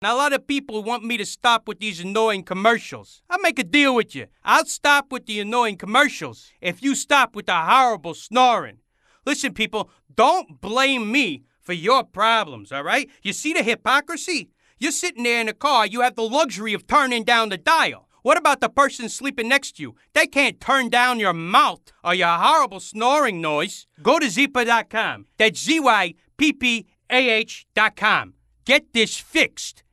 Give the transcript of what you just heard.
Now, a lot of people want me to stop with these annoying commercials. I'll make a deal with you. I'll stop with the annoying commercials if you stop with the horrible snoring. Listen, people, don't blame me for your problems, all right? You see the hypocrisy? You're sitting there in the car, you have the luxury of turning down the dial. What about the person sleeping next to you? They can't turn down your mouth or your horrible snoring noise. Go to Zyppah.com. That's ZYPPAH.com. Get this fixed.